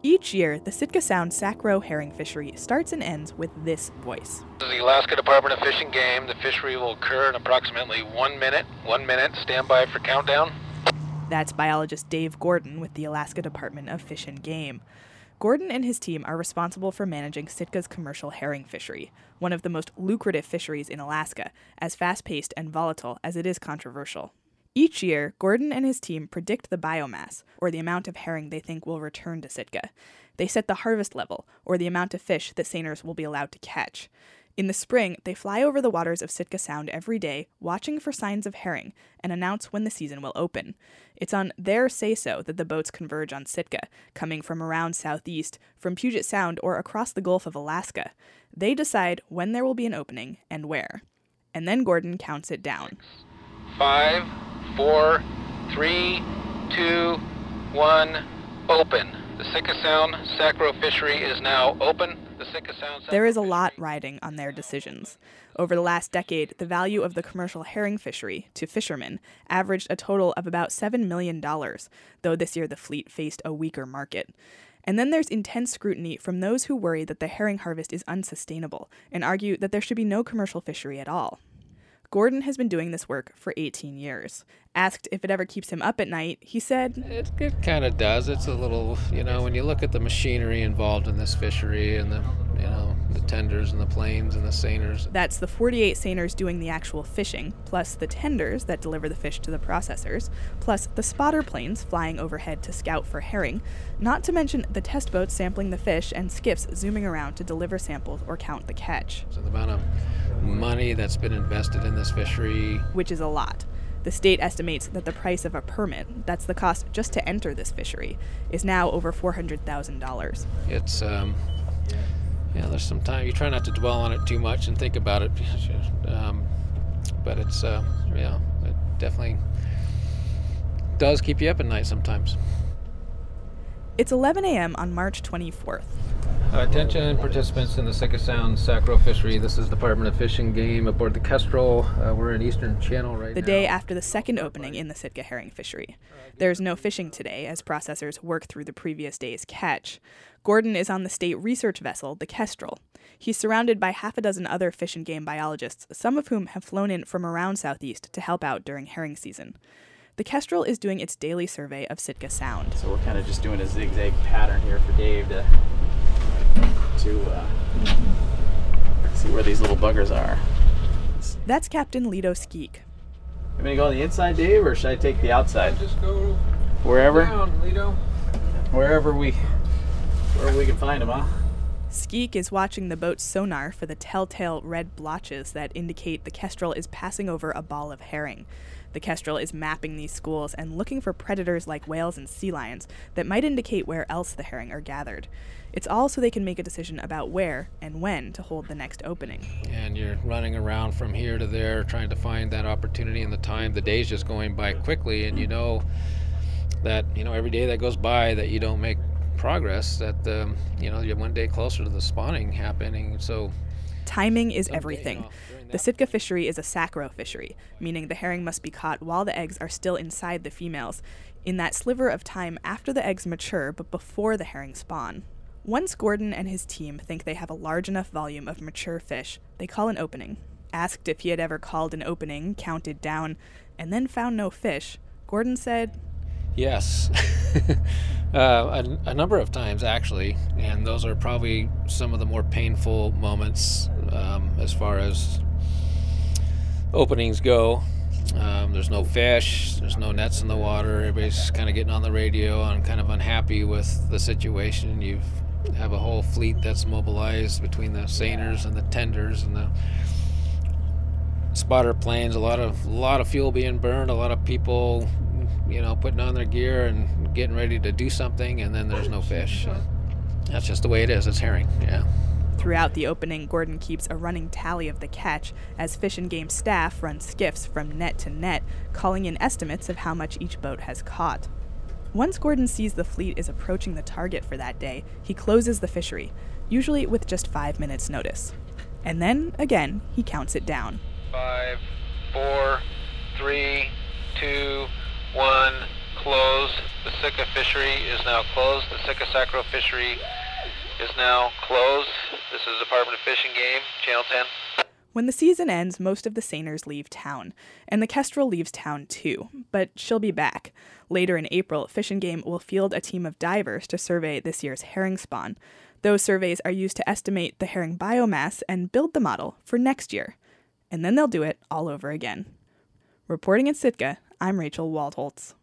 Each year, the Sitka Sound Sac-Roe herring fishery starts and ends with this voice. This is the Alaska Department of Fish and Game. The fishery will occur in approximately 1 minute. 1 minute. Stand by for countdown. That's biologist Dave Gordon with the Alaska Department of Fish and Game. Gordon and his team are responsible for managing Sitka's commercial herring fishery, one of the most lucrative fisheries in Alaska, as fast-paced and volatile as it is controversial. Each year, Gordon and his team predict the biomass, or the amount of herring they think will return to Sitka. They set the harvest level, or the amount of fish that seiners will be allowed to catch. In the spring, they fly over the waters of Sitka Sound every day, watching for signs of herring, and announce when the season will open. It's on their say-so that the boats converge on Sitka, coming from around southeast, from Puget Sound, or across the Gulf of Alaska. They decide when there will be an opening and where. And then Gordon counts it down. 5, 4, 3, 2, 1, open. The Sitka Sound Sac-Roe fishery is now open. The Sitka Sound There is a lot riding on their decisions. Over the last decade, the value of the commercial herring fishery to fishermen averaged a total of about $7 million, though this year the fleet faced a weaker market. And then there's intense scrutiny from those who worry that the herring harvest is unsustainable and argue that there should be no commercial fishery at all. Gordon has been doing this work for 18 years. Asked if it ever keeps him up at night, he said, It kind of does. It's a little, when you look at the machinery involved in this fishery and the tenders and the planes and the seiners. That's the 48 seiners doing the actual fishing, plus the tenders that deliver the fish to the processors, plus the spotter planes flying overhead to scout for herring, not to mention the test boats sampling the fish and skiffs zooming around to deliver samples or count the catch. So the amount of money that's been invested in this fishery, which is a lot. The state estimates that the price of a permit, that's the cost just to enter this fishery, is now over $400,000. It's, there's some time. You try not to dwell on it too much and think about it, but it's, it definitely does keep you up at night sometimes. It's 11 a.m. on March 24th. Attention participants in the Sitka Sound Sac-Roe fishery. This is Department of Fish and Game aboard the Kestrel. We're in Eastern Channel right now. The day after the second opening in the Sitka herring fishery. There's no fishing today as processors work through the previous day's catch. Gordon is on the state research vessel, the Kestrel. He's surrounded by half a dozen other fish and game biologists, some of whom have flown in from around southeast to help out during herring season. The Kestrel is doing its daily survey of Sitka Sound. So we're kind of just doing a zigzag pattern here for Dave to see where these little buggers are. That's Captain Lito Skeek. You want me to go on the inside, Dave, or should I take the outside? Just go wherever down, Lito. Wherever we can find them, huh? Skeek is watching the boat's sonar for the telltale red blotches that indicate the Kestrel is passing over a ball of herring. The Kestrel is mapping these schools and looking for predators like whales and sea lions that might indicate where else the herring are gathered. It's all so they can make a decision about where and when to hold the next opening. And you're running around from here to there trying to find that opportunity and the time. The day's just going by quickly, and that every day that goes by that you don't make progress, that you're one day closer to the spawning happening. So timing is everything. The Sitka fishery is a Sac-Roe fishery, meaning the herring must be caught while the eggs are still inside the females, in that sliver of time after the eggs mature but before the herring spawn. Once Gordon and his team think they have a large enough volume of mature fish, they call an opening. Asked if he had ever called an opening, counted down, and then found no fish, Gordon said, yes. A number of times, actually, and those are probably some of the more painful moments as far as openings go. There's no fish, there's no nets in the water, everybody's kind of getting on the radio and kind of unhappy with the situation. You have a whole fleet that's mobilized between the seiners and the tenders and the spotter planes, a lot of fuel being burned, a lot of people putting on their gear and getting ready to do something, and then there's no fish. That's just the way it is. It's herring, yeah. Throughout the opening, Gordon keeps a running tally of the catch as Fish and Game staff run skiffs from net to net, calling in estimates of how much each boat has caught. Once Gordon sees the fleet is approaching the target for that day, he closes the fishery, usually with just 5 minutes' notice. And then, again, he counts it down. 5, 4, 3, 2, 1, closed. The Sitka fishery is now closed. The Sitka Sacro fishery is now closed. This is Department of Fish and Game, Channel 10. When the season ends, most of the seiners leave town, and the kestrel leaves town too, but she'll be back. Later in April, Fish and Game will field a team of divers to survey this year's herring spawn. Those surveys are used to estimate the herring biomass and build the model for next year. And then they'll do it all over again. Reporting in Sitka, I'm Rachel Waldholtz.